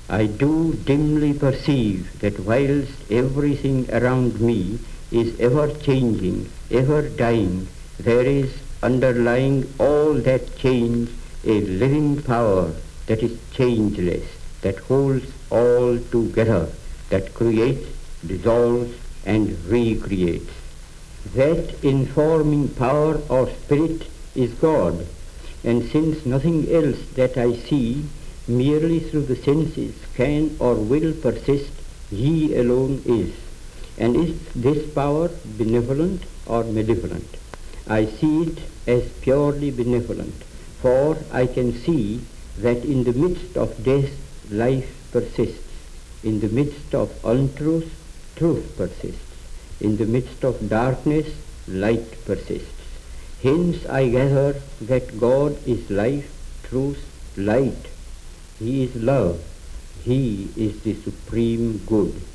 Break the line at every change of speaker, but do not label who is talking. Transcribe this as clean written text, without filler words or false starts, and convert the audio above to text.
I do dimly perceive that whilst everything around me is ever changing, ever dying, there is underlying all that change a living power that is changeless, that holds all together, that creates, dissolves, and recreates. That informing power or spirit is God, and since nothing else that I see merely through the senses can or will persist, He alone is. And is this power benevolent or malevolent? I see it as purely benevolent, for I can see that in the midst of death, life persists. In the midst of untruth, truth persists. In the midst of darkness, light persists. Hence I gather that God is life, truth, light. He is love. He is the supreme good.